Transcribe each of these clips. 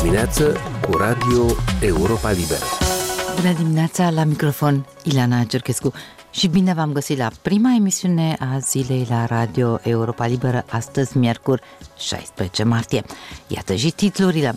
dimineață cu Radio Europa Liberă. Bună dimineața, la microfon Ileana Cerchescu și bine v-am găsit la prima emisiune a zilei la Radio Europa Liberă, astăzi miercuri 16 martie. Iată și titlurile.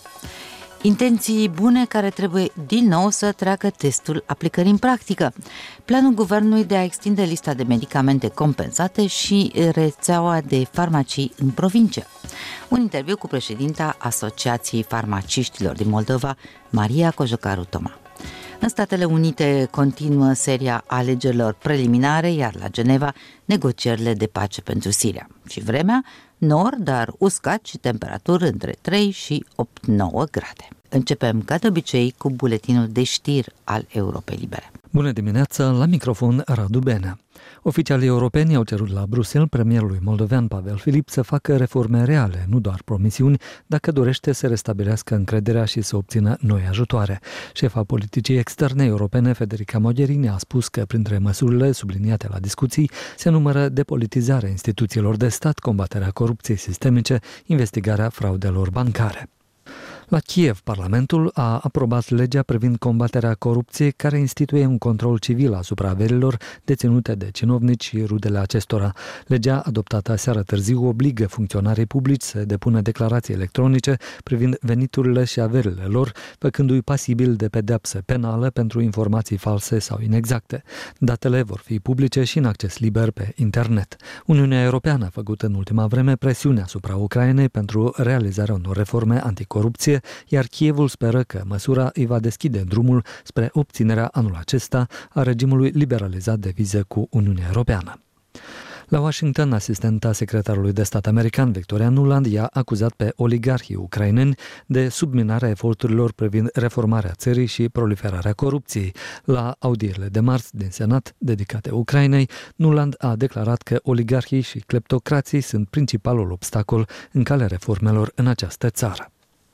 Intenții bune care trebuie din nou să treacă testul aplicării în practică. Planul guvernului de a extinde lista de medicamente compensate și rețeaua de farmacii în provincie. Un interviu cu președinta Asociației Farmaciștilor din Moldova, Maria Cojocaru-Toma. În Statele Unite continuă seria alegerilor preliminare, iar la Geneva negocierile de pace pentru Siria. Și vremea, nord, dar uscat și temperaturi între 3 și 8-9 grade. Începem, ca de obicei, cu buletinul de știri al Europei Libere. Bună dimineața, la microfon Radu Benea. Oficialii europeni au cerut la Bruxelles premierului moldovean Pavel Filip să facă reforme reale, nu doar promisiuni, dacă dorește să restabilească încrederea și să obțină noi ajutoare. Șefa politicii externe europene Federica Mogherini a spus că printre măsurile subliniate la discuții se numără depolitizarea instituțiilor de stat, combaterea corupției sistemice, investigarea fraudelor bancare. La Kiev, Parlamentul a aprobat legea privind combaterea corupției, care instituie un control civil asupra averilor deținute de cinovnici și rudele acestora. Legea, adoptată aseară târziu, obligă funcționarii publici să depună declarații electronice privind veniturile și averile lor, făcându-i pasibil de pedeapsă penală pentru informații false sau inexacte. Datele vor fi publice și în acces liber pe internet. Uniunea Europeană a făcut în ultima vreme presiune asupra Ucrainei pentru realizarea unor reforme anticorupție, iar Kievul speră că măsura îi va deschide drumul spre obținerea anul acesta a regimului liberalizat de vize cu Uniunea Europeană. La Washington, asistenta secretarului de stat american Victoria Nuland i-a acuzat pe oligarhii ucraineni de subminarea eforturilor privind reformarea țării și proliferarea corupției. La audierile de marți din Senat dedicate Ucrainei, Nuland a declarat că oligarhii și cleptocrații sunt principalul obstacol în calea reformelor în această țară.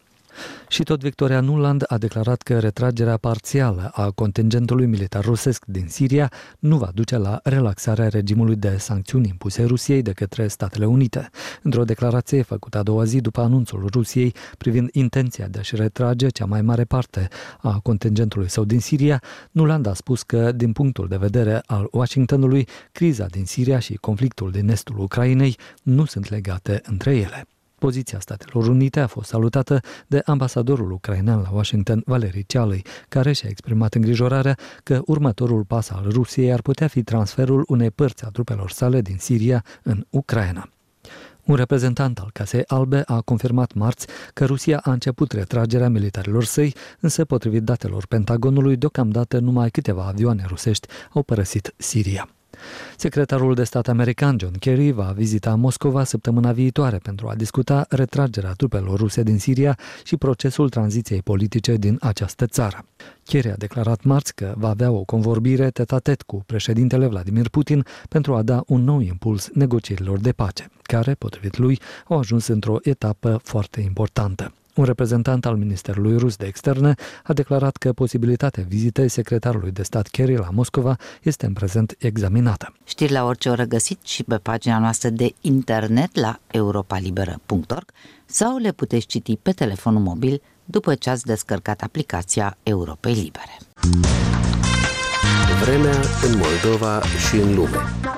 Și tot Victoria Nuland a declarat că retragerea parțială a contingentului militar rusesc din Siria nu va duce la relaxarea regimului de sancțiuni impuse Rusiei de către Statele Unite. Într-o declarație făcută a doua zi după anunțul Rusiei privind intenția de a-și retrage cea mai mare parte a contingentului său din Siria, Nuland a spus că, din punctul de vedere al Washingtonului, criza din Siria și conflictul din estul Ucrainei nu sunt legate între ele. Poziția Statelor Unite a fost salutată de ambasadorul ucrainean la Washington, Valerii Cealăi, care și-a exprimat îngrijorarea că următorul pas al Rusiei ar putea fi transferul unei părți a trupelor sale din Siria în Ucraina. Un reprezentant al Casei Albe a confirmat marți că Rusia a început retragerea militarilor săi, însă, potrivit datelor Pentagonului, deocamdată numai câteva avioane rusești au părăsit Siria. Secretarul de stat american John Kerry va vizita Moscova săptămâna viitoare pentru a discuta retragerea trupelor ruse din Siria și procesul tranziției politice din această țară. Kerry a declarat marți că va avea o convorbire tet-a-tet cu președintele Vladimir Putin pentru a da un nou impuls negocierilor de pace, care, potrivit lui, au ajuns într-o etapă foarte importantă. Un reprezentant al Ministerului Rus de Externe a declarat că posibilitatea vizitei secretarului de stat Kerry la Moscova este în prezent examinată. Știri la orice oră găsit și pe pagina noastră de internet la europalibera.org sau le puteți citi pe telefonul mobil după ce ați descărcat aplicația Europei Libere. Vremea în Moldova și în lume.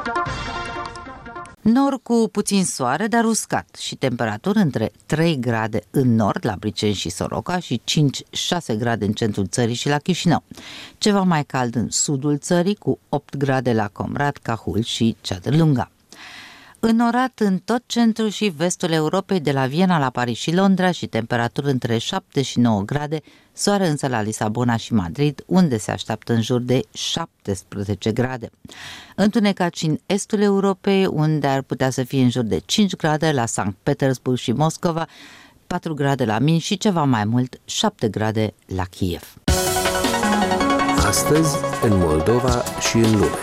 Nord cu puțin soare, dar uscat și temperaturi între 3 grade în nord, la Briceni și Soroca, și 5-6 grade în centrul țării și la Chișinău. Ceva mai cald în sudul țării, cu 8 grade la Comrat, Cahul și Ceadrlunga. Înorat în tot centrul și vestul Europei, de la Viena la Paris și Londra, și temperaturi între 7 și 9 grade, soare însă la Lisabona și Madrid, unde se așteaptă în jur de 17 grade. Întunecat și în estul Europei, unde ar putea să fie în jur de 5 grade la Sankt Petersburg și Moscova, 4 grade la Minsk și ceva mai mult, 7 grade la Kiev. Astăzi, în Moldova și în lume.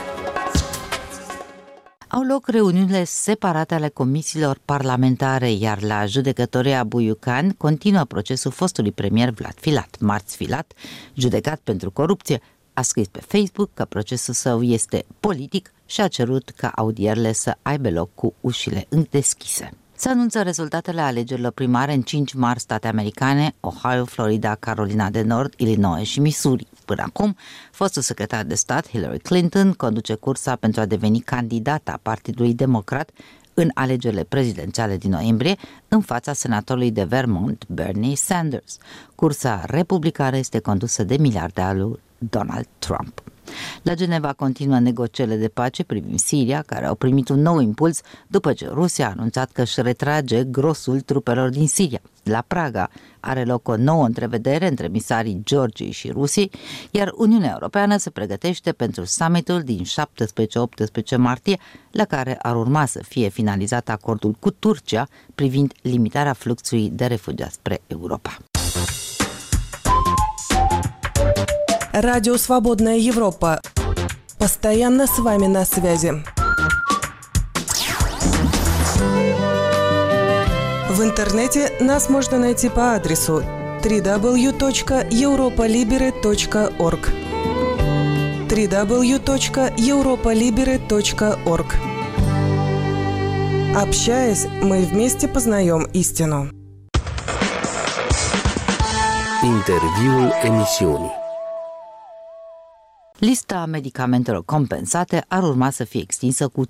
Au loc reuniunile separate ale comisiilor parlamentare, iar la judecătoria Buiucan continuă procesul fostului premier Vlad Filat. Marți Filat, judecat pentru corupție, a scris pe Facebook că procesul său este politic și a cerut ca audierile să aibă loc cu ușile deschise. Se anunță rezultatele alegerilor primare în 5 mari state americane, Ohio, Florida, Carolina de Nord, Illinois și Missouri. Până acum, fostul secretar de stat Hillary Clinton conduce cursa pentru a deveni candidata Partidului Democrat în alegerile prezidențiale din noiembrie, în fața senatorului de Vermont, Bernie Sanders. Cursa republicană este condusă de miliardarul Donald Trump. La Geneva continuă negocierile de pace privind Siria, care au primit un nou impuls după ce Rusia a anunțat că își retrage grosul trupelor din Siria. La Praga are loc o nouă întrevedere între emisarii Georgiei și Rusiei, iar Uniunea Europeană se pregătește pentru summitul din 17-18 martie, la care ar urma să fie finalizat acordul cu Turcia privind limitarea fluxului de refugiați spre Europa. Радио «Свободная Европа». Постоянно с вами на связи. В интернете нас можно найти по адресу www.europolibere.org www.europolibere.org. Общаясь, мы вместе познаем истину. Interviul emisiunii. Lista medicamentelor compensate ar urma să fie extinsă cu 50%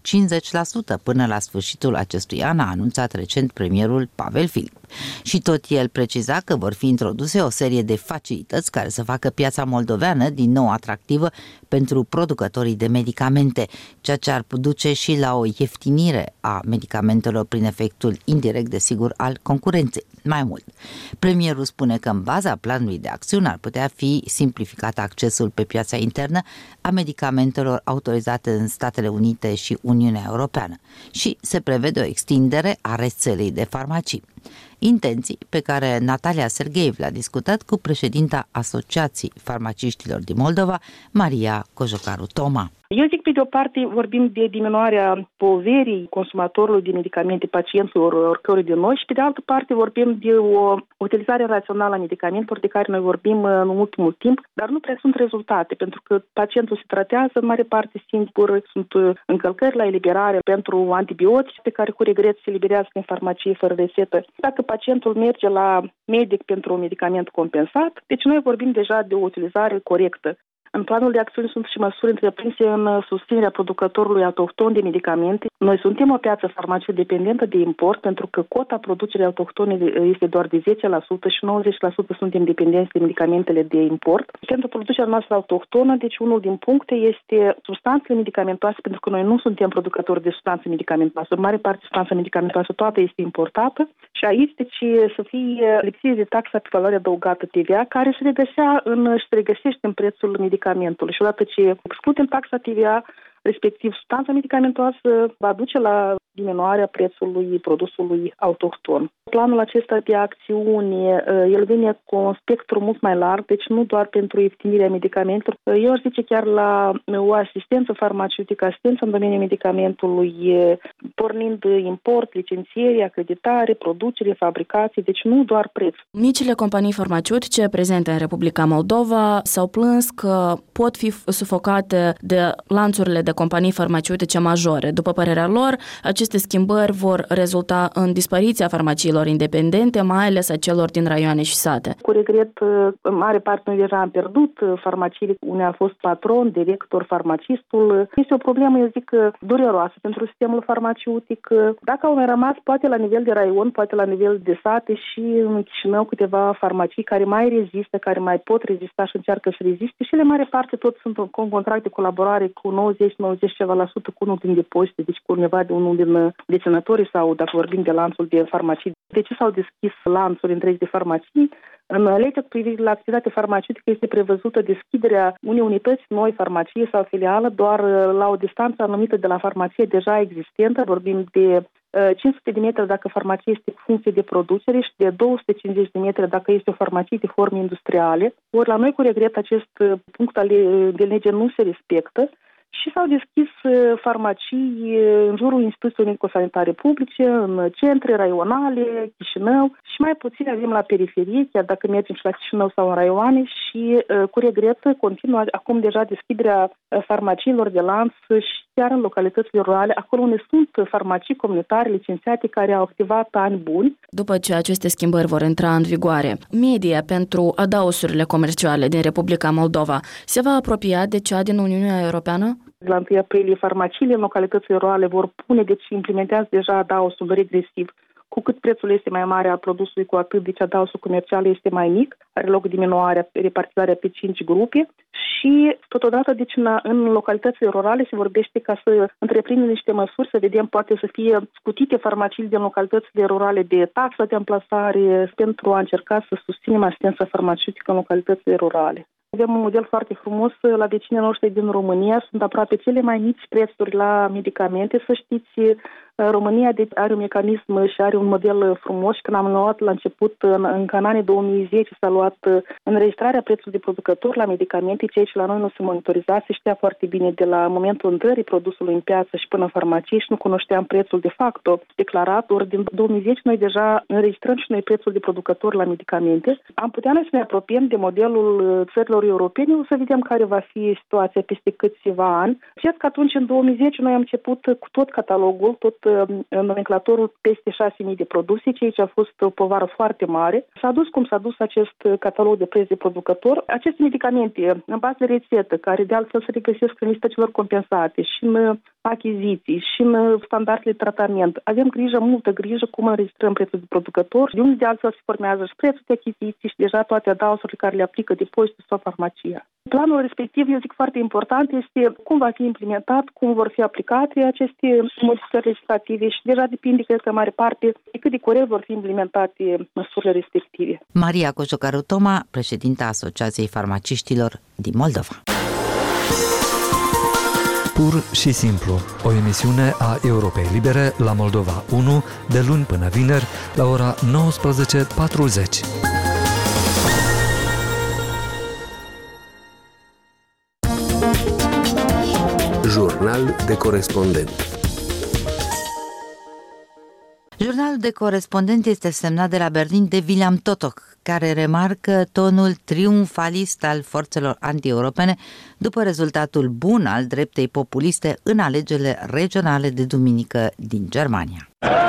până la sfârșitul acestui an, a anunțat recent premierul Pavel Filip. Și tot el preciza că vor fi introduse o serie de facilități care să facă piața moldoveană din nou atractivă pentru producătorii de medicamente, ceea ce ar duce și la o ieftinire a medicamentelor prin efectul indirect, desigur, al concurenței. Mai mult, premierul spune că în baza planului de acțiune ar putea fi simplificat accesul pe piața internă a medicamentelor autorizate în Statele Unite și Uniunea Europeană și se prevede o extindere a rețelei de farmacii. Intenții pe care Natalia Sergeev le-a discutat cu președinta Asociației Farmaciștilor din Moldova, Maria Cojocaru-Toma. Eu zic, pe de o parte, vorbim de diminuarea poverii consumatorului de medicamente, pacienților, oricărui de noi, și pe de altă parte vorbim de o utilizare rațională a medicamentelor de care noi vorbim în ultimul timp, dar nu prea sunt rezultate, pentru că pacientul se tratează, în mare parte singur, sunt încălcări la eliberare pentru antibiotice pe care cu regret se eliberează în farmacie fără rețetă. Dacă pacientul merge la medic pentru un medicament compensat, deci noi vorbim deja de o utilizare corectă. În planul de acțiuni sunt și măsuri întreprinse în susținerea producătorului autohton de medicamente. Noi suntem o piață farmacie dependentă de import, pentru că cota producerii autohtone este doar de 10% și 90% suntem dependenți de medicamentele de import. Pentru producerea noastră autohtonă, deci unul din puncte este substanțele medicamentoase, pentru că noi nu suntem producători de substanțe medicamentoase. În mare parte, substanța medicamentoasă toată este importată și aici deci să fie lipsire de taxa pe valoare adăugată TVA, care se regăsește în prețul medicamentului. Și odată ce excludem taxa TVA, respectiv substanța medicamentoasă, va duce la diminuarea prețului produsului autohton. Planul acesta de acțiune, el vine cu un spectru mult mai larg, deci nu doar pentru ieftinirea medicamentelor. Eu aș zice chiar la o asistență farmaceutică, asistență în domeniul medicamentului, pornind import, licențiere, acreditare, producere, fabricație, deci nu doar preț. Micile companii farmaceutice prezente în Republica Moldova s-au plâns că pot fi sufocate de lanțurile de companii farmaceutice majore. După părerea lor, aceste schimbări vor rezulta în dispariția farmaciilor independente, mai ales a celor din raioane și sate. Cu regret, în mare parte noi deja am pierdut farmaciile unde a fost patron, director, farmacistul. Este o problemă, eu zic, dureroasă pentru sistemul farmaceutic. Dacă au mai rămas, poate la nivel de raion, poate la nivel de sate și în Chișinău câteva farmacii care mai rezistă, care mai pot rezista și încearcă să reziste și, în mare parte, tot sunt cu un contract de colaborare cu 90 ceva la sută cu unul din depozite, deci cu undeva de unul din deținătorii sau, dacă vorbim de lanțul de farmacii. De ce s-au deschis lanțuri întregi de farmacii? În legea cu privire la activitatea farmaceutică este prevăzută deschiderea unei unități noi, farmacie sau filială, doar la o distanță anumită de la farmacie deja existentă. Vorbim de 500 de metri dacă farmacie este cu funcție de producere și de 250 de metri dacă este o farmacie de forme industriale. Ori la noi, cu regret, acest punct de lege nu se respectă și s-au deschis farmacii în jurul instituțiilor medico-sanitare publice, în centre raionale, Chișinău și mai puțin avem la periferie, chiar dacă mergem și la Chișinău sau în raioane și cu regret continuă acum deja deschiderea farmaciilor de lanț și chiar în localitățile rurale, acolo unde sunt farmacii comunitare licențiate care au activat ani buni. După ce aceste schimbări vor intra în vigoare, media pentru adausurile comerciale din Republica Moldova se va apropia de cea din Uniunea Europeană? La 1 aprilie, farmaciile în localitățile rurale vor pune, deci implementează deja adausul regresiv. Cu cât prețul este mai mare al produsului, cu atât deci adausul comercial este mai mic, are loc diminuarea, repartizarea pe 5 grupe și totodată deci în localitățile rurale se vorbește ca să întreprindem niște măsuri, să vedem poate să fie scutite farmaciile din localitățile rurale de taxa de amplasare pentru a încerca să susținem asistența farmaceutică în localitățile rurale. Avem un model foarte frumos la vecinii noștri din România, sunt aproape cele mai mici prețuri la medicamente, să știți. România are un mecanism și are un model frumos și când am luat la început, în anii 2010, s-a luat înregistrarea prețului de producător la medicamente, ceea ce la noi nu se monitoriza, se știa foarte bine de la momentul intrării produsului în piață și până în farmacie și nu cunoșteam prețul de facto declarat, ori din 2010 noi deja înregistrăm și noi prețul de producător la medicamente. Am putea noi să ne apropiem de modelul țărilor europene, o să vedem care va fi situația peste câțiva ani. Cred că atunci, în 2010, noi am început cu tot catalogul, tot nomenclatorul peste 6.000 de produse, ceea ce a fost o povară foarte mare. S-a dus cum s-a dus acest catalog de preț de producător. Aceste medicamente, în bază de rețetă, care de altfel se regăsesc în lista celor compensate și în achiziții și în standardele de tratament. Avem grijă, multă grijă, cum înregistrăm prețul de producător, de unde de altfel se formează și prețul de achiziții și deja toate adausurile care le aplică depozitul sau farmacia. Planul respectiv, eu zic foarte important, este cum va fi implementat, cum vor fi aplicate aceste modificări legislative și deja depinde, cred că, în mare parte, de cât de curând vor fi implementate măsurile respective. Maria Cojocaru-Toma, președinta Asociației Farmaciștilor din Moldova. Pur și simplu, o emisiune a Europei Libere la Moldova 1, de luni până vineri, la ora 19:40. Jurnal de corespondent. Jurnalul de corespondent este semnat de la Berlin de William Totok, care remarcă tonul triumfalist al forțelor anti-europene după rezultatul bun al dreptei populiste în alegerile regionale de duminică din Germania.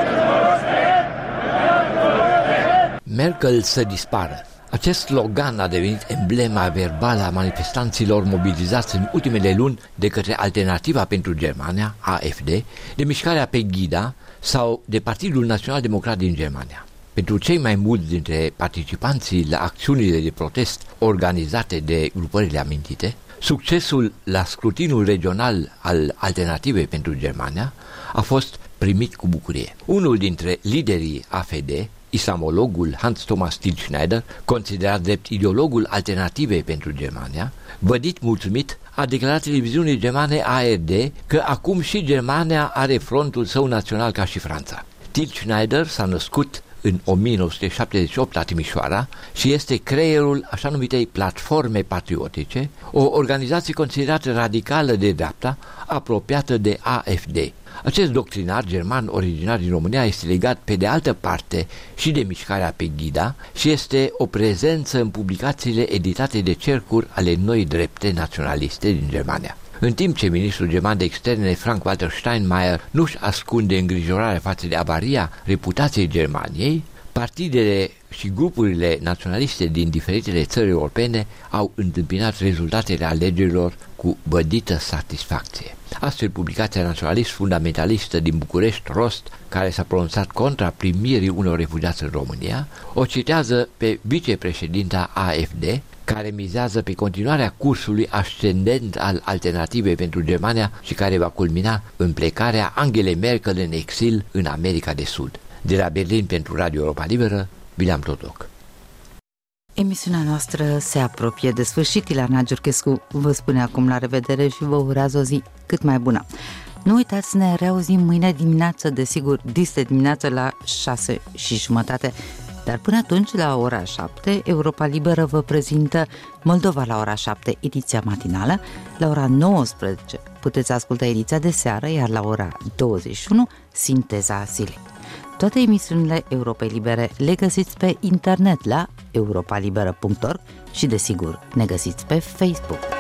Merkel să dispară. Acest slogan a devenit emblema verbală a manifestanților mobilizați în ultimele luni de către Alternativa pentru Germania, AfD, de mișcarea Pegida sau de Partidul Național Democrat din Germania. Pentru cei mai mulți dintre participanții la acțiunile de protest organizate de grupările amintite, succesul la scrutinul regional al Alternativei pentru Germania a fost primit cu bucurie. Unul dintre liderii AfD, islamologul Hans Thomas Tilschneider, considerat drept ideologul Alternativei pentru Germania, vădit mulțumit, a declarat televiziunii germane ARD că acum și Germania are frontul său național ca și Franța. Tilschneider s-a născut în 1978 la Timișoara și este creierul așa numitei Platforme Patriotice, o organizație considerată radicală de dreapta, apropiată de AfD. Acest doctrinar german originar din România este legat pe de altă parte și de mișcarea Pegida și este o prezență în publicațiile editate de cercuri ale noi drepte naționaliste din Germania. În timp ce ministrul german de externe Frank-Walter Steinmeier nu-și ascunde îngrijorarea față de avaria reputației Germaniei, partidele și grupurile naționaliste din diferitele țări europene au întâmpinat rezultatele alegerilor cu bădită satisfacție. Astfel, publicația naționalist-fundamentalistă din București, Rost, care s-a pronunțat contra primirii unor refugiați în România, o citează pe vicepreședinta AfD, care mizează pe continuarea cursului ascendent al Alternativei pentru Germania și care va culmina în plecarea Angelei Merkel în exil în America de Sud. De la Berlin pentru Radio Europa Liberă, William Totok. Emisiunea noastră se apropie de sfârșit. Ilana Giurchescu vă spune acum la revedere și vă urează o zi cât mai bună. Nu uitați, ne reauzim mâine dimineață, desigur, dis de dimineață la 6:30. Dar până atunci, la ora 7, Europa Liberă vă prezintă Moldova la ora 7, ediția matinală, la ora 19, puteți asculta ediția de seară, iar la ora 21, Sinteza zilei. Toate emisiunile Europei Libere le găsiți pe internet la europalibera.org și, desigur, ne găsiți pe Facebook.